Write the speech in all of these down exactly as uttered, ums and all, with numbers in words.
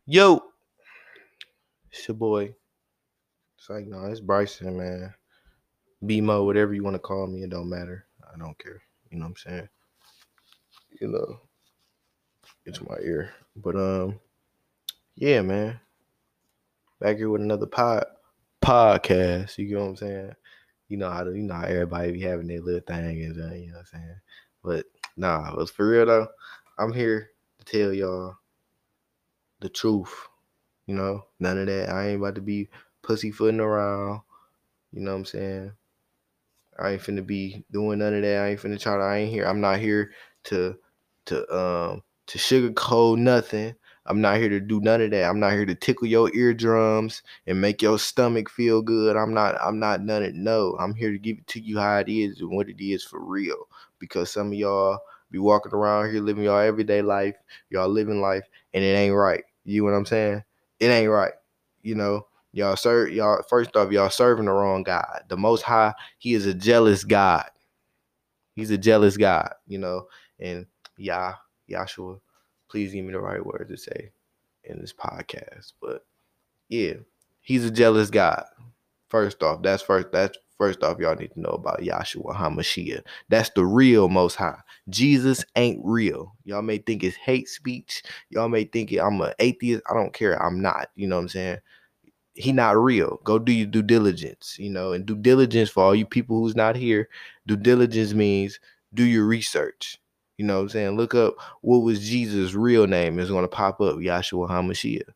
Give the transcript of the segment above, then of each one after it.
Yo, it's your boy. It's like, no, it's Bryson, man. B-Mo, whatever you want to call me, it don't matter. I don't care. You know what I'm saying? You know, it's my ear. But, um, yeah, man. Back here with another pod podcast. You know what I'm saying? You know how to, you know how everybody be having their little thing and uh, you know what I'm saying? But nah, but for real though, I'm here to tell y'all the truth. You know, none of that. I ain't about to be pussyfooting around. You know what I'm saying? I ain't finna be doing none of that. I ain't finna try to. I ain't here. I'm not here to to um to sugarcoat nothing. I'm not here to do none of that. I'm not here to tickle your eardrums and make your stomach feel good. I'm not. I'm not none of no. I'm here to give it to you how it is and what it is for real. Because some of y'all be walking around here living your everyday life. Y'all living life and it ain't right. You know what I'm saying? It ain't right. You know. Y'all serve y'all first off, y'all serving the wrong God. The most high, he is a jealous God. He's a jealous God, you know. And Yah, Yahshua, please give me the right word to say in this podcast. But yeah, he's a jealous God. First off, that's first that's first off, y'all need to know about Yahshua HaMashiach. That's the real most high. Jesus ain't real. Y'all may think it's hate speech. Y'all may think it, I'm an atheist. I don't care. I'm not. You know what I'm saying? He not real. Go do your due diligence, you know, and due diligence for all you people who's not here. Due diligence means do your research. You know what I'm saying? Look up what was Jesus' real name. It's gonna pop up, Yahshua HaMashiach.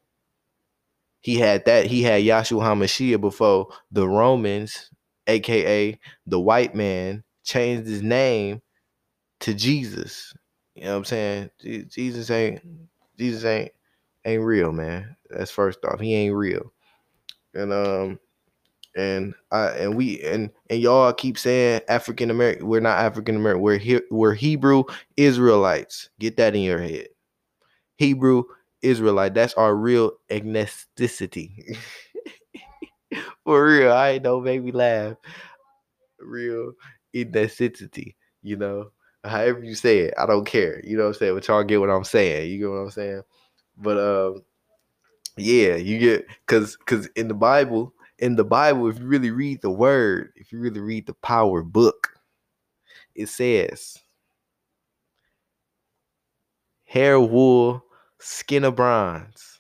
He had that, he had Yahshua HaMashiach before the Romans, aka the white man, changed his name to Jesus. You know what I'm saying? Jesus ain't Jesus ain't ain't real, man. That's first off. He ain't real. And um and I and we and and y'all keep saying African American. We're not African American. We're he, we're Hebrew Israelites. Get that in your head. Hebrew Israelite. That's our real ethnicity. For real, I ain't don't make me laugh. Real ethnicity. You know, however you say it, I don't care. You know what I'm saying? But y'all get what I'm saying. You get what I'm saying? But um. Yeah, you get cause cause in the Bible, in the Bible, if you really read the word, if you really read the power book, it says hair of wool, skin of bronze.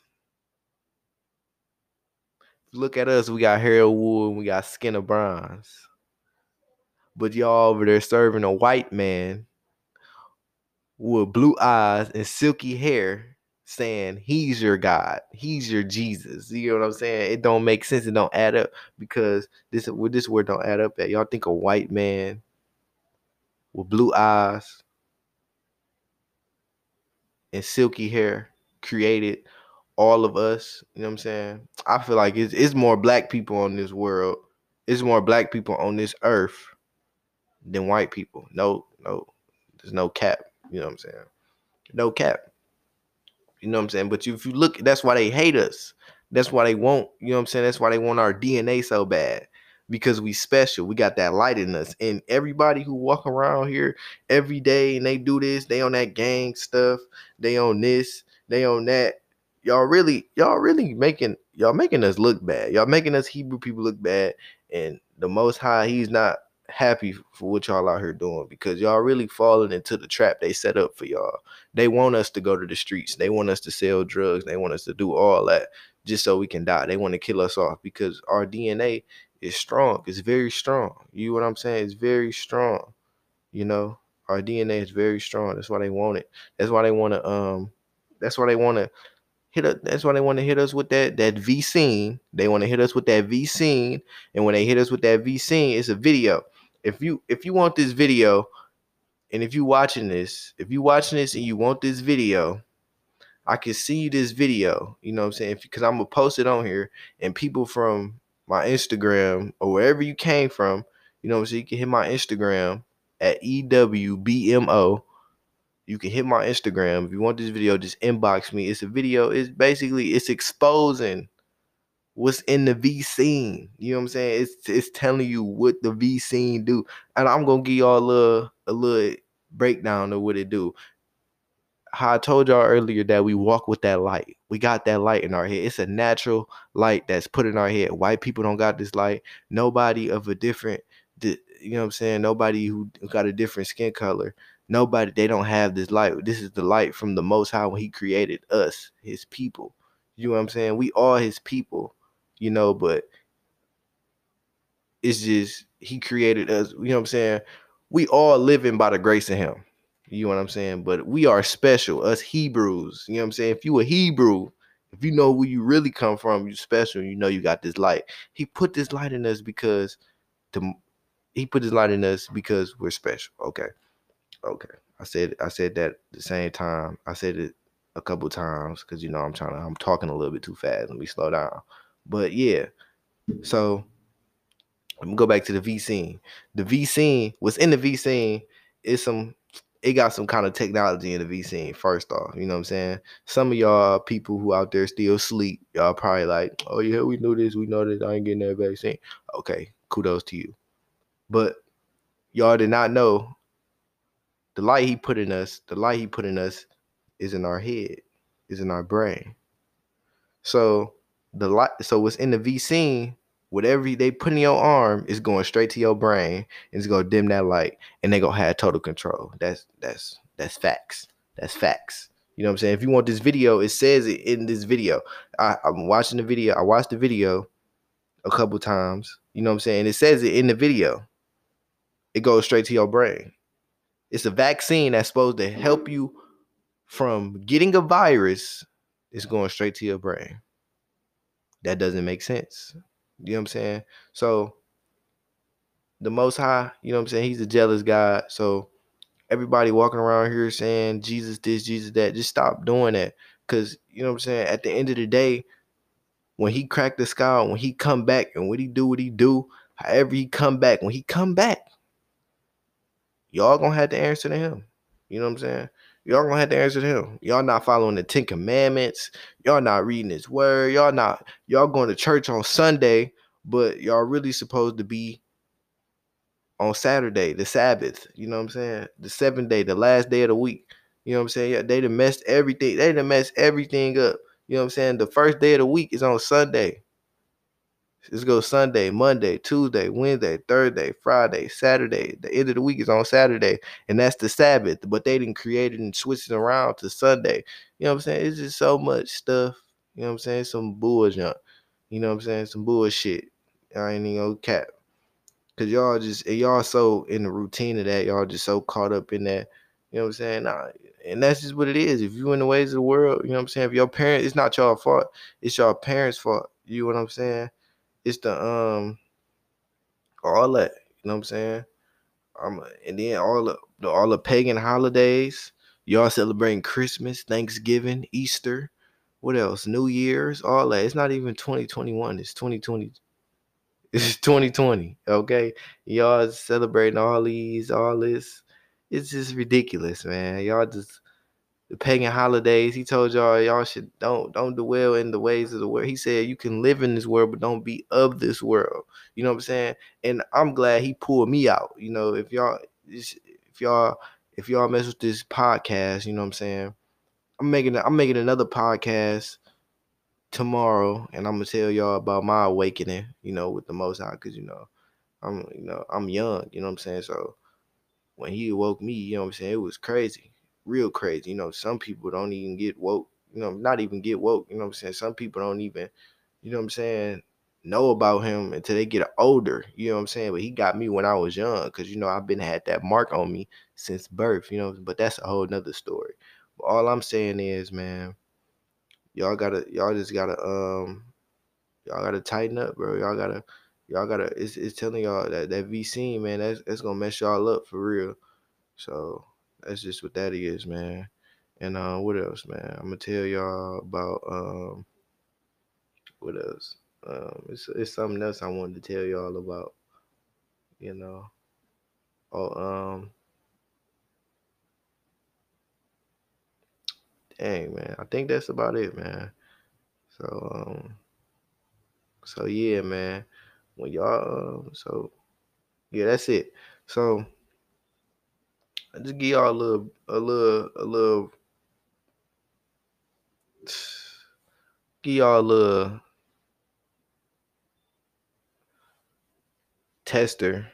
Look at us, we got hair of wool and we got skin of bronze. But y'all over there serving a white man with blue eyes and silky hair saying he's your God, he's your Jesus. You know what I'm saying? It don't make sense, it don't add up because this with this word don't add up at. Y'all think a white man with blue eyes and silky hair created all of us. You know what I'm saying? I feel like it's it's more black people on this world. It's more black people on this earth than white people. No, no, there's no cap. You know what I'm saying? No cap. You know what I'm saying? But if you look, that's why they hate us. That's why they want, you know what I'm saying? That's why they want our D N A so bad. Because we special. We got that light in us. And everybody who walk around here every day and they do this, they on that gang stuff, they on this, they on that. Y'all really, y'all really making y'all making us look bad. Y'all making us Hebrew people look bad. And the most high, he's not happy for what y'all out here doing because y'all really falling into the trap they set up for y'all. They want us to go to the streets. They want us to sell drugs. They want us to do all that just so we can die. They want to kill us off because our D N A is strong. It's very strong. You know what I'm saying? It's very strong. You know, our D N A is very strong. That's why they want it. That's why they want to um that's why they want to hit us. That's why they want to hit us with that that V scene. They want to hit us with that V scene. And when they hit us with that V scene, it's a video. If you if you want this video, and if you watching this, if you watching this and you want this video, I can see you this video. You know what I'm saying? Because I'm gonna post it on here, and people from my Instagram or wherever you came from, you know what I'm saying? You can hit my Instagram at E W B M O. You can hit my Instagram. If you want this video, just inbox me. It's a video. It's basically it's exposing what's in the V scene. You know what I'm saying? It's it's telling you what the V scene do. And I'm gonna give y'all a little a little breakdown of what it do. how I told y'all earlier that we walk with that light. We got that light in our head. It's a natural light that's put in our head. White people don't got this light. Nobody of a different, you know what I'm saying? Nobody who got a different skin color. Nobody, they don't have this light. This is the light from the Most High when He created us, His people. You know what I'm saying? We are His people, you know, but it's just He created us. You know what I'm saying? We all living by the grace of Him. You know what I'm saying? But we are special, us Hebrews. You know what I'm saying? If you a Hebrew, if you know where you really come from, you special. You know you got this light. He put this light in us because the He put this light in us because we're special. Okay, okay. I said I said that at the same time. I said it a couple times because you know I'm trying to. I'm talking a little bit too fast. Let me slow down. But yeah, so let me go back to the V scene. The V scene, what's in the V scene is some, it got some kind of technology in the V scene, first off. You know what I'm saying? Some of y'all people who out there still sleep, y'all probably like, oh yeah, we knew this, we know this, I ain't getting that vaccine. Okay, kudos to you. But y'all did not know the light He put in us, the light He put in us is in our head, is in our brain. So the light, so what's in the V scene, whatever they put in your arm is going straight to your brain and it's gonna dim that light and they gonna have total control. That's that's that's facts. That's facts. You know what I'm saying? If you want this video, it says it in this video. I, I'm watching the video. I watched the video a couple times. You know what I'm saying? It says it in the video. It goes straight to your brain. It's a vaccine that's supposed to help you from getting a virus. It's going straight to your brain. That doesn't make sense. You know what I'm saying? So the Most High, you know what I'm saying? He's a jealous God. So everybody walking around here saying Jesus this, Jesus that, just stop doing that. Because, you know what I'm saying? At the end of the day, when He cracked the sky, when He come back and when He do what He do, however He come back, when He come back, y'all gonna have to answer to Him. You know what I'm saying? Y'all gonna have to answer to Him. Y'all not following the Ten Commandments. Y'all not reading His word. Y'all not, y'all going to church on Sunday, but y'all really supposed to be on Saturday, the Sabbath. You know what I'm saying? The seventh day, the last day of the week. You know what I'm saying? Yeah, they done messed everything. They done messed everything up. You know what I'm saying? The first day of the week is on Sunday. Let's go Sunday, Monday, Tuesday, Wednesday, Thursday, Friday, Saturday. The end of the week is on Saturday, and that's the Sabbath. But they didn't create it and switch it around to Sunday. You know what I'm saying? It's just so much stuff. You know what I'm saying? Some bullshit. You know what I'm saying? Some bullshit. I ain't even gonna cap. Cause y'all just y'all so in the routine of that, y'all just so caught up in that. You know what I'm saying? Nah, and that's just what it is. If you in the ways of the world, you know what I'm saying? If your parents, it's not y'all fault. It's your parents' fault. You know what I'm saying? It's the um all that. You know what I'm saying? Um, and then all the, the all the pagan holidays. Y'all celebrating Christmas, Thanksgiving, Easter. What else? New Year's, all that. It's not even twenty twenty-one. It's twenty twenty. It's twenty twenty. Okay, y'all celebrating all these, all this. It's just ridiculous, man. Y'all just the pagan holidays. He told y'all y'all should don't don't dwell in the ways of the world. He said you can live in this world, but don't be of this world. You know what I'm saying? And I'm glad He pulled me out. You know, if y'all if y'all if y'all mess with this podcast, you know what I'm saying? I'm making I'm making another podcast tomorrow, and I'm gonna tell y'all about my awakening. You know, with the Most High, because you know I'm you know I'm young. You know what I'm saying? So when He awoke me, you know what I'm saying, it was crazy, real crazy. You know, some people don't even get woke, you know, not even get woke, you know what I'm saying? Some people don't even, you know what I'm saying, know about Him until they get older, you know what I'm saying? But He got me when I was young, because, you know, I've been had that mark on me since birth, you know, but that's a whole nother story. But all I'm saying is, man, y'all gotta, y'all just gotta, um, y'all gotta tighten up, bro. Y'all gotta, y'all gotta, it's, it's telling y'all that that V C, man, that's, that's gonna mess y'all up for real. So that's just what that is, man. And uh, what else, man? I'm gonna tell y'all about um, what else? Um, it's it's something else I wanted to tell y'all about. You know, oh um, dang, man. I think that's about it, man. So um, so yeah, man. When y'all um, so yeah, that's it. So I just give y'all a little, a little, a little give y'all a little tester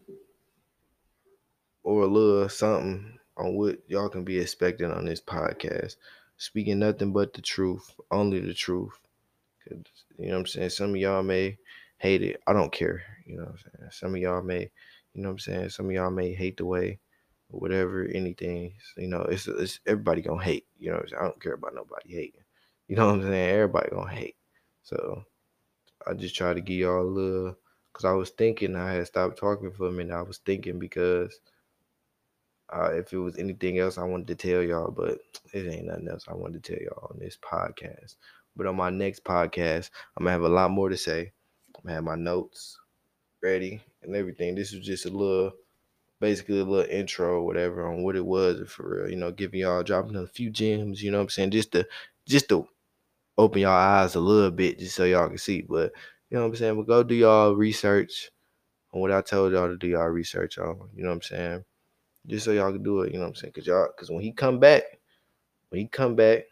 or a little something on what y'all can be expecting on this podcast. Speaking nothing but the truth, only the truth. 'Cause, you know what I'm saying? Some of y'all may hate it. I don't care. You know what I'm saying? Some of y'all may, you know what I'm saying? Some of y'all may hate the way, or whatever, anything. You know, it's, it's everybody gonna hate. You know what I'm saying? I don't care about nobody hating. You know what I'm saying? Everybody gonna hate. So I just try to give y'all a little, because I was thinking, I had stopped talking for a minute. I was thinking because uh, if it was anything else I wanted to tell y'all, but it ain't nothing else I wanted to tell y'all on this podcast. But on my next podcast, I'm gonna have a lot more to say. I'm gonna have my notes ready and everything. This was just a little, basically a little intro or whatever on what it was for real. You know, giving y'all, dropping a few gems. You know what I'm saying? Just to, just to open y'all eyes a little bit, just so y'all can see. But you know what I'm saying? But go do y'all research on what I told y'all to do y'all research on. You know what I'm saying? Just so y'all can do it. You know what I'm saying? Cause y'all, cause when he come back, when he come back,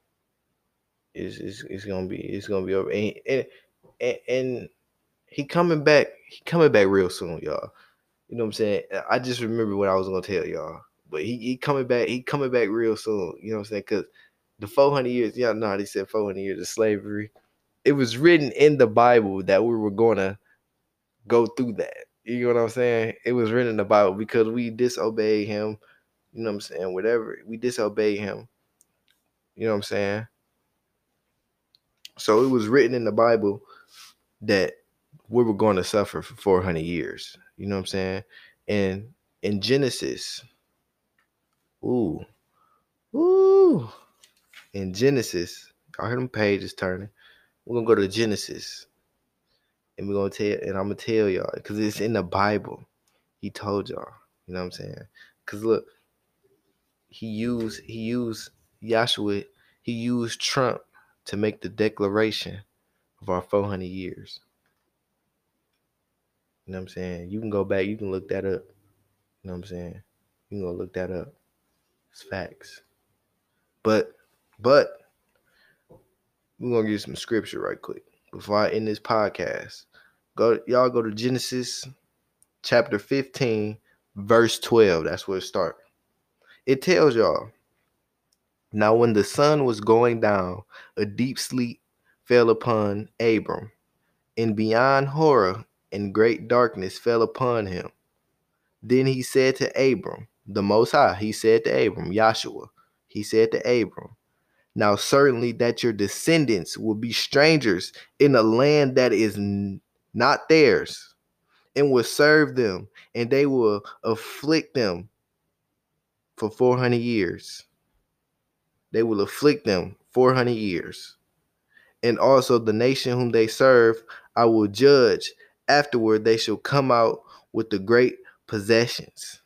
it's it's, it's gonna be it's gonna be over. And, and and and he coming back. He coming back real soon, y'all. You know what I'm saying? I just remember what I was gonna tell y'all. But he, he coming back. He coming back real soon. You know what I'm saying? Cause the four hundred years, y'all know how they said four hundred years of slavery. It was written in the Bible that we were gonna go through that. You know what I'm saying? It was written in the Bible because we disobeyed him. You know what I'm saying? Whatever. We disobeyed him. You know what I'm saying? So it was written in the Bible that we were going to suffer for four hundred years. You know what I'm saying? And in Genesis, ooh, ooh, in Genesis, I heard them pages turning. We're gonna go to Genesis, and we're gonna tell, and I'm gonna tell y'all because it's in the Bible. He told y'all. You know what I'm saying? Because look, he used he used Joshua, he used Trump to make the declaration of our four hundred years. You know what I'm saying? You can go back, you can look that up. You know what I'm saying? You can go look that up. It's facts. But, but we're gonna get some scripture right quick before I end this podcast. Go, y'all go to Genesis chapter fifteen, verse twelve. That's where it starts. It tells y'all, now when the sun was going down, a deep sleep fell upon Abram, and beyond horror and great darkness fell upon him. Then he said to Abram, the Most High, he said to Abram, Joshua, he said to Abram, now certainly that your descendants will be strangers in a land that is n- not theirs, and will serve them, and they will afflict them for four hundred years. They will afflict them four hundred years. And also the nation whom they serve, I will judge. Afterward, they shall come out with the great possessions.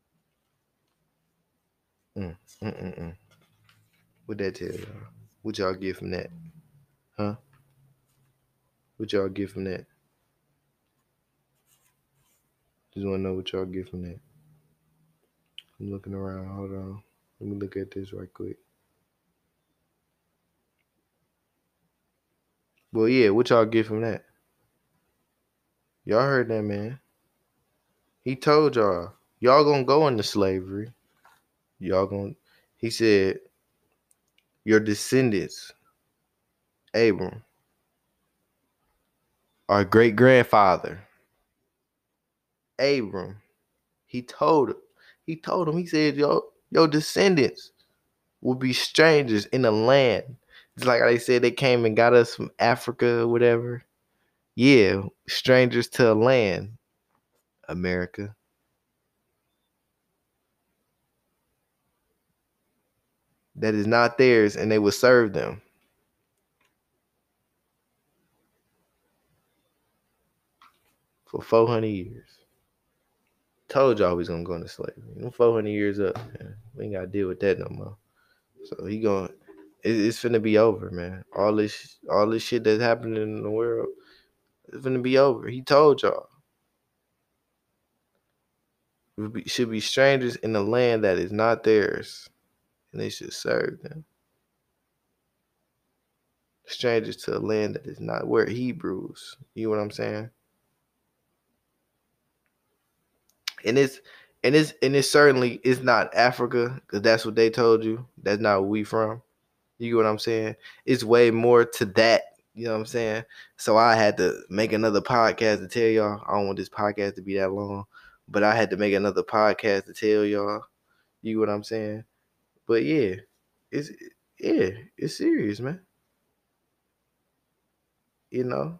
Mm, mm, mm, mm. What that tell y'all? What y'all get from that? Huh? What y'all get from that? Just want to know what y'all get from that. I'm looking around. Hold on. Let me look at this right quick. Well, yeah, what y'all get from that? Y'all heard that, man. He told y'all, y'all gonna go into slavery. Y'all gonna, he said, your descendants, Abram, our great grandfather, Abram, he told him, he told him, he said, yo, your descendants will be strangers in the land. Just like they said they came and got us from Africa or whatever. Yeah, strangers to a land, America. That is not theirs, and they will serve them for four hundred years. Told y'all we was gonna go into slavery. You four hundred years up, man. We ain't gotta deal with that no more. So he going, it, it's finna be over, man. All this, all this shit that's happening in the world, it's finna be over. He told y'all. We be, should be strangers in a land that is not theirs, and they should serve them. Strangers to a land that is not where Hebrews. You know what I'm saying? And it's and it's and it certainly is not Africa, because that's what they told you. That's not where we from. You get what I'm saying? It's way more to that. You know what I'm saying? So I had to make another podcast to tell y'all. I don't want this podcast to be that long, but I had to make another podcast to tell y'all. You get what I'm saying? But yeah, it's yeah, it's serious, man. You know.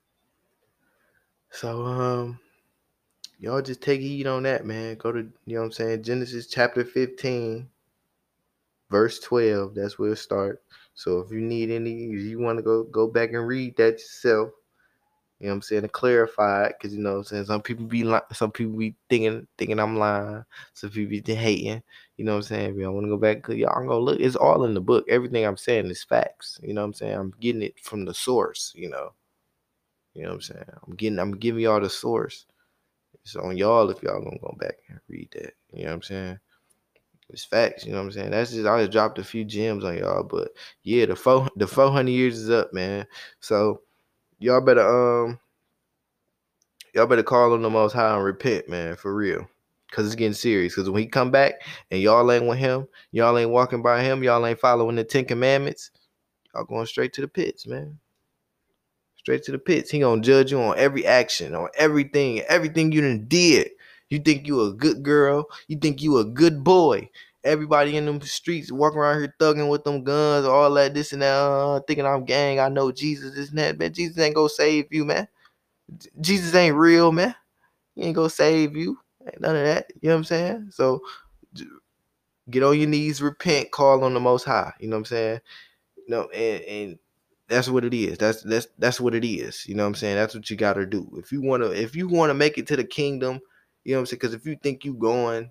So um, y'all just take heed on that, man. Go to, you know what I'm saying, Genesis chapter fifteen, verse twelve. That's where it starts. So if you need any, if you want to go go back and read that yourself, you know what I'm saying, to clarify it, because you know what I'm saying, some people be li- some people be thinking thinking I'm lying, some people be hating, you know what I'm saying. If y'all want to go back, y'all gonna look, it's all in the book. Everything I'm saying is facts, you know what I'm saying. I'm getting it from the source, you know. You know what I'm saying. I'm getting, I'm giving y'all the source. It's on y'all if y'all gonna go back and read that. You know what I'm saying. It's facts, you know what I'm saying. That's just, I just dropped a few gems on y'all, but yeah, the four the four hundred years is up, man. So y'all better um y'all better call on the Most High and repent, man, for real. Cause it's getting serious. Cause when he come back and y'all ain't with him, y'all ain't walking by him, y'all ain't following the Ten Commandments, y'all going straight to the pits, man. Straight to the pits. He gonna judge you on every action, on everything, everything you done did. You think you a good girl? You think you a good boy? Everybody in them streets walking around here thugging with them guns, all that, this and that, uh, thinking I'm gang. I know Jesus, this and that, man. Jesus ain't gonna save you, man. Jesus ain't real, man. He ain't gonna save you. Ain't none of that. You know what I'm saying? So get on your knees, repent, call on the Most High. You know what I'm saying? You know, and and that's what it is. That's that's that's what it is. You know what I'm saying? That's what you gotta do. If you wanna if you wanna make it to the kingdom, you know what I'm saying? Because if you think you going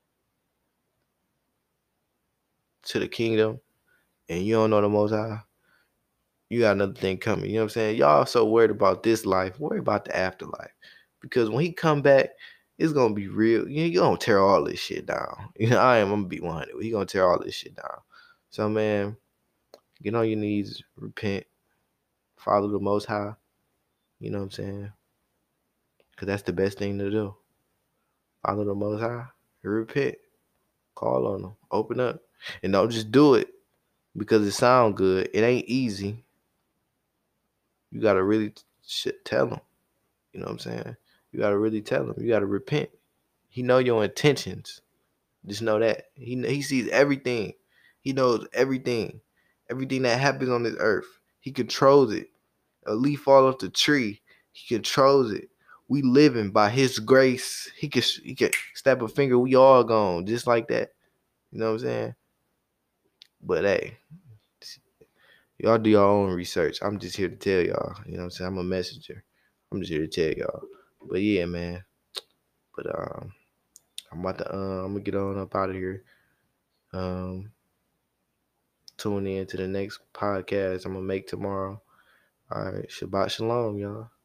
to the kingdom and you don't know the Most High, you got another thing coming. You know what I'm saying? Y'all so worried about this life, worry about the afterlife. Because when he come back, it's gonna be real. You know, you gonna tear all this shit down. You know, I am. I'm gonna be one hundred. He gonna tear all this shit down. So man, get on your knees, repent, follow the Most High. You know what I'm saying? Because that's the best thing to do. Follow the Most High, repent, call on him, open up. And don't just do it because it sound good. It ain't easy. You got to really shit, tell him. You know what I'm saying? You got to really tell him. You got to repent. He know your intentions. Just know that. He, he sees everything. He knows everything. Everything that happens on this earth. He controls it. A leaf fall off the tree. He controls it. We living by his grace. He can he can snap a finger. We all gone just like that. You know what I'm saying? But hey, y'all do your own research. I'm just here to tell y'all. You know what I'm saying? I'm a messenger. I'm just here to tell y'all. But yeah, man. But um, I'm about to uh, I'm gonna get on up out of here. Um, tune in to the next podcast I'm gonna make tomorrow. All right, Shabbat Shalom, y'all.